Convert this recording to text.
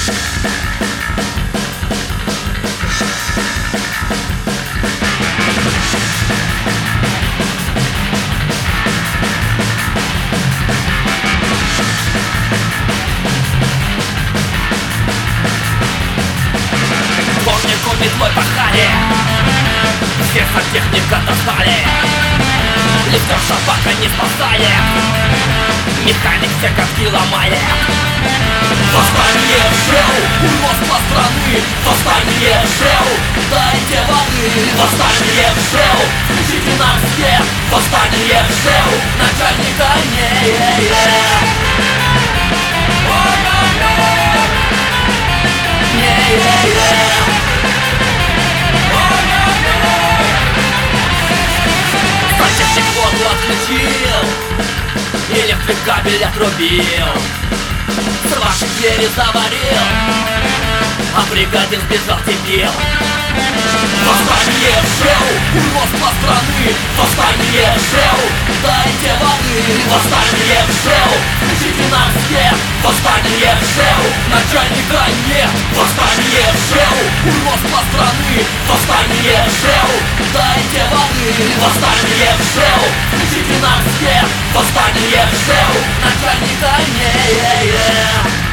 Метлой пахали, всех сантехника достали. Лифтер собака не спасали, механик все катки ломали. Восстание шел, уродство страны. Восстание шел, дайте воды. Восстание шел, включите нам свет. Восстание шел, начальника Сантехник воду отключил, электрик кабель отрубил, с вашей двери заварил, а бригадир сбежал дебил. Восстание шел, уродство страны. Восстание шел, дайте воды. Восстание шел, включите нам свет. Восстание шел, начальника нет. Восстание шел, уродство страны. Восстание шел, дайте воды. Восстание шел, включите нам свет. Восстание шел, начальника нет.